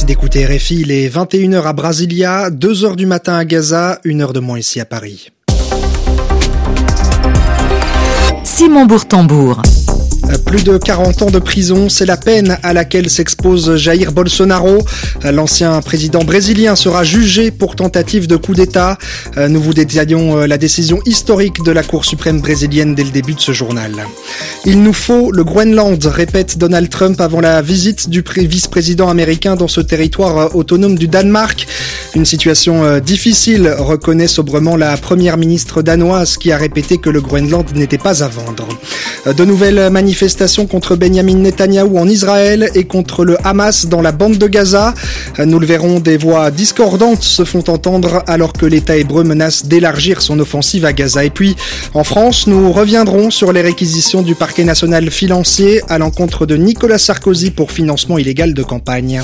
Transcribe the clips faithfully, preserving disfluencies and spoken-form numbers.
d'écouter R F I, il est vingt et une heures à Brasilia, deux heures du matin à Gaza, une heure de moins ici à Paris. Simon Bourtambour. Plus de quarante ans de prison, c'est la peine à laquelle s'expose Jair Bolsonaro. L'ancien président brésilien sera jugé pour tentative de coup d'État. Nous vous détaillons la décision historique de la Cour suprême brésilienne dès le début de ce journal. Il nous faut le Groenland, répète Donald Trump avant la visite du vice-président américain dans ce territoire autonome du Danemark. Une situation difficile, reconnaît sobrement la première ministre danoise qui a répété que le Groenland n'était pas à vendre. De nouvelles manifestations contre Benyamin Netanyahou en Israël et contre le Hamas dans la bande de Gaza. Nous le verrons, des voix discordantes se font entendre alors que l'État hébreu menace d'élargir son offensive à Gaza. Et puis, en France, nous reviendrons sur les réquisitions du parquet national financier à l'encontre de Nicolas Sarkozy pour financement illégal de campagne.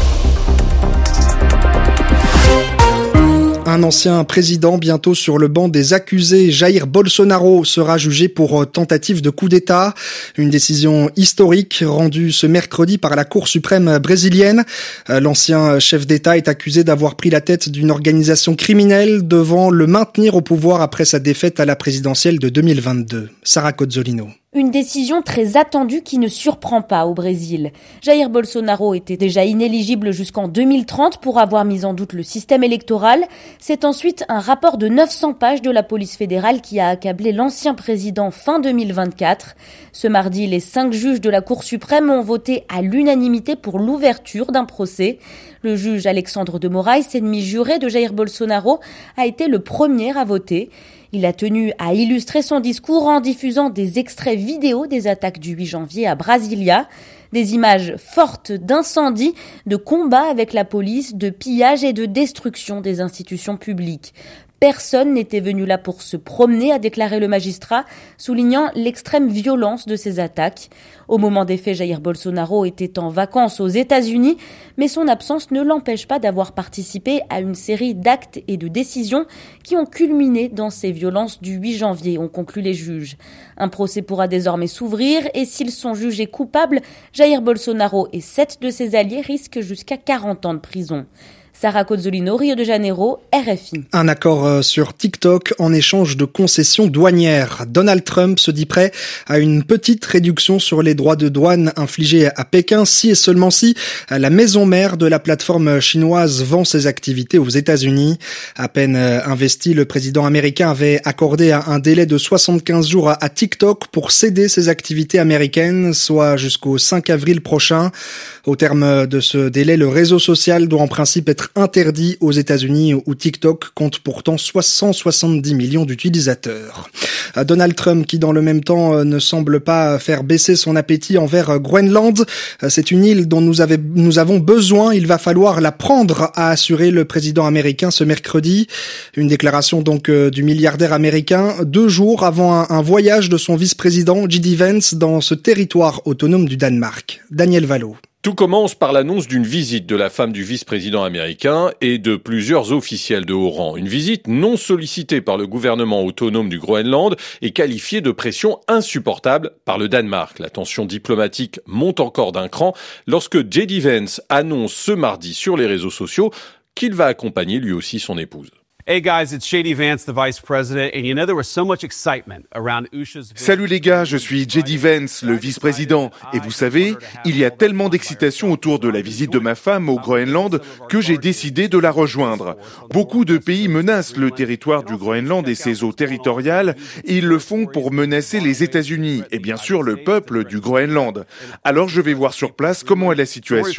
Un ancien président bientôt sur le banc des accusés, Jair Bolsonaro, sera jugé pour tentative de coup d'État. Une décision historique rendue ce mercredi par la Cour suprême brésilienne. L'ancien chef d'État est accusé d'avoir pris la tête d'une organisation criminelle devant le maintenir au pouvoir après sa défaite à la présidentielle de deux mille vingt-deux. Sarah Cozzolino. Une décision très attendue qui ne surprend pas au Brésil. Jair Bolsonaro était déjà inéligible jusqu'en deux mille trente pour avoir mis en doute le système électoral. C'est ensuite un rapport de neuf cents pages de la police fédérale qui a accablé l'ancien président fin deux mille vingt-quatre. Ce mardi, les cinq juges de la Cour suprême ont voté à l'unanimité pour l'ouverture d'un procès. Le juge Alexandre de Moraes, ennemi juré de Jair Bolsonaro, a été le premier à voter. Il a tenu à illustrer son discours en diffusant des extraits vidéo des attaques du huit janvier à Brasilia. Des images fortes d'incendies, de combats avec la police, de pillages et de destruction des institutions publiques. Personne n'était venu là pour se promener, a déclaré le magistrat, soulignant l'extrême violence de ces attaques. Au moment des faits, Jair Bolsonaro était en vacances aux États-Unis, mais son absence ne l'empêche pas d'avoir participé à une série d'actes et de décisions qui ont culminé dans ces violences du huit janvier, ont conclu les juges. Un procès pourra désormais s'ouvrir et s'ils sont jugés coupables, Jair Bolsonaro et sept de ses alliés risquent jusqu'à quarante ans de prison. Sarah Cozzolino, Rio de Janeiro, R F I. Un accord sur TikTok en échange de concessions douanières. Donald Trump se dit prêt à une petite réduction sur les droits de douane infligés à Pékin si et seulement si la maison mère de la plateforme chinoise vend ses activités aux États-Unis. À peine investi, le président américain avait accordé un délai de soixante-quinze jours à TikTok pour céder ses activités américaines, soit jusqu'au cinq avril prochain. Au terme de ce délai, le réseau social doit en principe être interdit aux États-Unis où TikTok compte pourtant cent soixante-dix millions d'utilisateurs. Donald Trump qui dans le même temps ne semble pas faire baisser son appétit envers Groenland. C'est une île dont nous, avait, nous avons besoin, il va falloir la prendre, a assuré le président américain ce mercredi. Une déclaration donc du milliardaire américain deux jours avant un, un voyage de son vice-président J D Vance dans ce territoire autonome du Danemark. Daniel Valo. Tout commence par l'annonce d'une visite de la femme du vice-président américain et de plusieurs officiels de haut rang. Une visite non sollicitée par le gouvernement autonome du Groenland et qualifiée de pression insupportable par le Danemark. La tension diplomatique monte encore d'un cran lorsque J D Vance annonce ce mardi sur les réseaux sociaux qu'il va accompagner lui aussi son épouse. Hey guys, it's J D Vance, the Vice President, and you know there was so much excitement around Usha's... Salut les gars, je suis J D Vance, le vice-président, et vous savez, il y a tellement d'excitation autour de la visite de ma femme au Groenland que j'ai décidé de la rejoindre. Beaucoup de pays menacent le territoire du Groenland et ses eaux territoriales, et ils le font pour menacer les États-Unis et bien sûr le peuple du Groenland. Alors je vais voir sur place comment est la situation.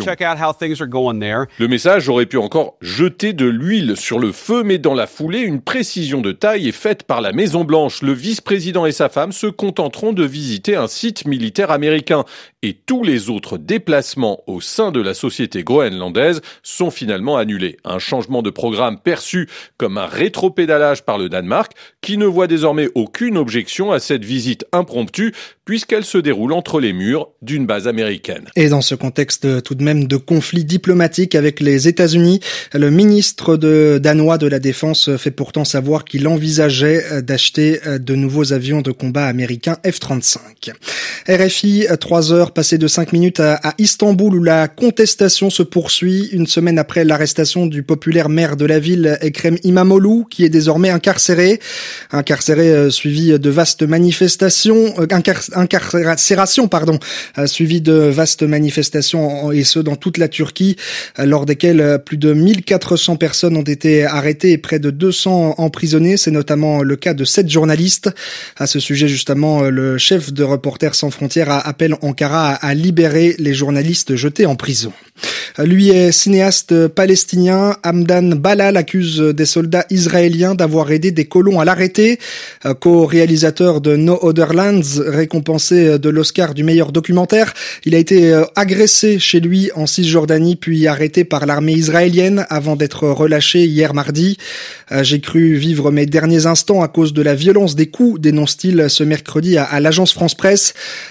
Le message aurait pu encore jeter de l'huile sur le feu, mais dans la foulée, une précision de taille est faite par la Maison-Blanche. Le vice-président et sa femme se contenteront de visiter un site militaire américain. Et tous les autres déplacements au sein de la société groenlandaise sont finalement annulés. Un changement de programme perçu comme un rétropédalage par le Danemark, qui ne voit désormais aucune objection à cette visite impromptue, puisqu'elle se déroule entre les murs d'une base américaine. Et dans ce contexte tout de même de conflit diplomatique avec les États-Unis, le ministre de, danois de la Défense Défense fait pourtant savoir qu'il envisageait d'acheter de nouveaux avions de combat américains F trente-cinq. R F I, trois heures passées de cinq minutes à, à Istanbul où la contestation se poursuit une semaine après l'arrestation du populaire maire de la ville Ekrem İmamoğlu qui est désormais incarcéré. Incarcéré euh, suivi de vastes manifestations, euh, incar- incarcération pardon, euh, suivi de vastes manifestations et ce dans toute la Turquie euh, lors desquelles euh, plus de mille quatre cents personnes ont été arrêtées et près de deux cents emprisonnées. C'est notamment le cas de sept journalistes. À ce sujet justement, euh, le chef de Reporters sans frontières appelle Ankara à, à libérer les journalistes jetés en prison. Lui est cinéaste palestinien. Hamdan Balal accuse des soldats israéliens d'avoir aidé des colons à l'arrêter. Co-réalisateur de No Other Lands, récompensé de l'Oscar du meilleur documentaire, il a été agressé chez lui en Cisjordanie puis arrêté par l'armée israélienne avant d'être relâché hier mardi. J'ai cru vivre mes derniers instants à cause de la violence des coups, dénonce-t-il ce mercredi à, à l'agence France Presse.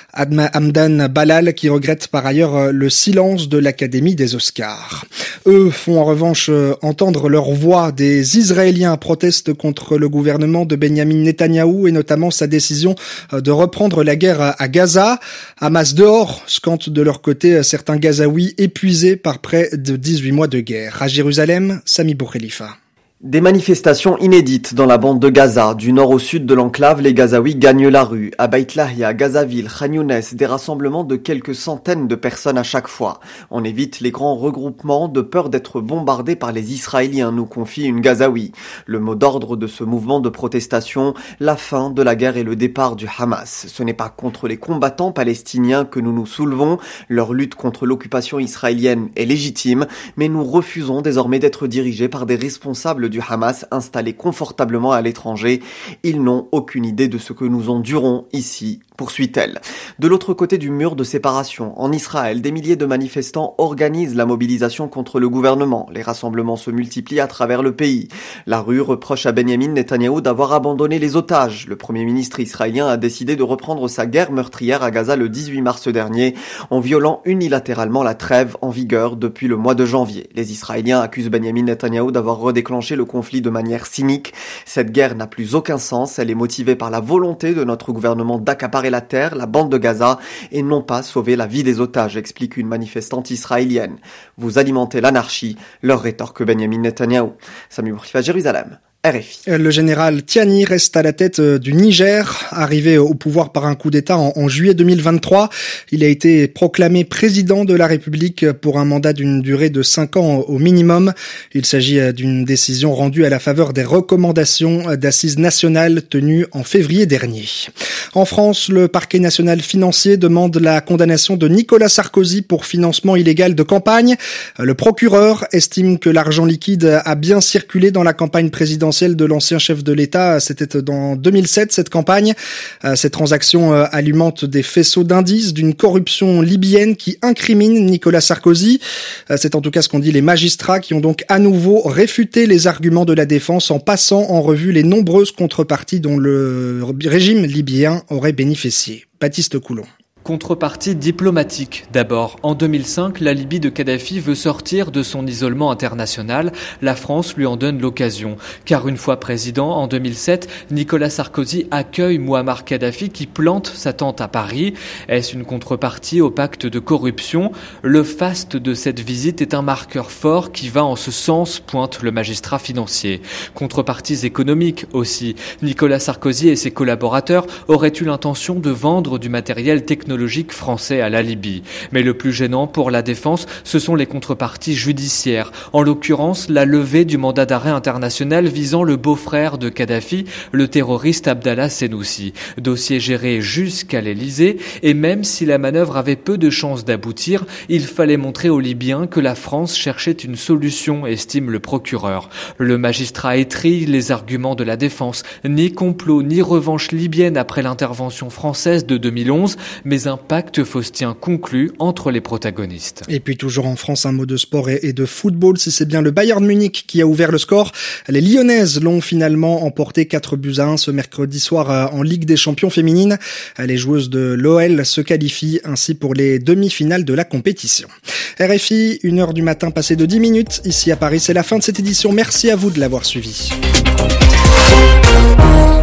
Hamdan Balal qui regrette par ailleurs le silence de l'Académie des Oscars. Eux font en revanche entendre leur voix. Des Israéliens protestent contre le gouvernement de Benyamin Netanyahou et notamment sa décision de reprendre la guerre à Gaza. Hamas dehors, scandent de leur côté certains Gazaouis épuisés par près de dix-huit mois de guerre. À Jérusalem, Sami Boukhelifa. Des manifestations inédites dans la bande de Gaza. Du nord au sud de l'enclave, les Gazaouis gagnent la rue. À Beit Lahia, Gazaville, Khan Younes, des rassemblements de quelques centaines de personnes à chaque fois. On évite les grands regroupements de peur d'être bombardés par les Israéliens, nous confie une Gazaoui. Le mot d'ordre de ce mouvement de protestation, la fin de la guerre et le départ du Hamas. Ce n'est pas contre les combattants palestiniens que nous nous soulevons. Leur lutte contre l'occupation israélienne est légitime, mais nous refusons désormais d'être dirigés par des responsables du Hamas installés confortablement à l'étranger. Ils n'ont aucune idée de ce que nous endurons ici, poursuit-elle. De l'autre côté du mur de séparation, en Israël, des milliers de manifestants organisent la mobilisation contre le gouvernement. Les rassemblements se multiplient à travers le pays. La rue reproche à Benyamin Netanyahou d'avoir abandonné les otages. Le premier ministre israélien a décidé de reprendre sa guerre meurtrière à Gaza le dix-huit mars dernier, en violant unilatéralement la trêve en vigueur depuis le mois de janvier. Les Israéliens accusent Benyamin Netanyahou d'avoir redéclenché le conflit de manière cynique. Cette guerre n'a plus aucun sens. Elle est motivée par la volonté de notre gouvernement d'accaparer la terre, la bande de Gaza, et non pas sauver la vie des otages, explique une manifestante israélienne. Vous alimentez l'anarchie, leur rétorque Benyamin Netanyahou. Sami Boukhelifa, Jérusalem. R F I. Le général Tiani reste à la tête du Niger, arrivé au pouvoir par un coup d'État en, en juillet deux mille vingt-trois. Il a été proclamé président de la République pour un mandat d'une durée de cinq ans au minimum. Il s'agit d'une décision rendue à la faveur des recommandations d'assises nationales tenues en février dernier. En France, le parquet national financier demande la condamnation de Nicolas Sarkozy pour financement illégal de campagne. Le procureur estime que l'argent liquide a bien circulé dans la campagne présidentielle de l'ancien chef de l'État. C'était dans deux mille sept, cette campagne. Ces transactions alimentent des faisceaux d'indices d'une corruption libyenne qui incrimine Nicolas Sarkozy. C'est en tout cas ce qu'ont dit les magistrats qui ont donc à nouveau réfuté les arguments de la défense en passant en revue les nombreuses contreparties dont le régime libyen aurait bénéficié. Baptiste Coulon. Contrepartie diplomatique. D'abord, en deux mille cinq, la Libye de Kadhafi veut sortir de son isolement international. La France lui en donne l'occasion. Car une fois président, en deux mille sept, Nicolas Sarkozy accueille Mouammar Kadhafi qui plante sa tente à Paris. Est-ce une contrepartie au pacte de corruption ? Le faste de cette visite est un marqueur fort qui va en ce sens, pointe le magistrat financier. Contreparties économiques aussi. Nicolas Sarkozy et ses collaborateurs auraient eu l'intention de vendre du matériel technologique français à la Libye. Mais le plus gênant pour la défense, ce sont les contreparties judiciaires. En l'occurrence, la levée du mandat d'arrêt international visant le beau-frère de Kadhafi, le terroriste Abdallah Senussi. Dossier géré jusqu'à l'Elysée, et même si la manœuvre avait peu de chances d'aboutir, il fallait montrer aux Libyens que la France cherchait une solution, estime le procureur. Le magistrat étrille les arguments de la défense. Ni complot, ni revanche libyenne après l'intervention française de deux mille onze, mais mais un pacte faustien conclu entre les protagonistes. Et puis toujours en France, un mot de sport et de football, si c'est bien le Bayern Munich qui a ouvert le score. Les Lyonnaises l'ont finalement emporté quatre buts à un ce mercredi soir en Ligue des Champions féminines. Les joueuses de l'O L se qualifient ainsi pour les demi-finales de la compétition. R F I, une heure du matin passée de dix minutes. Ici à Paris, c'est la fin de cette édition. Merci à vous de l'avoir suivi.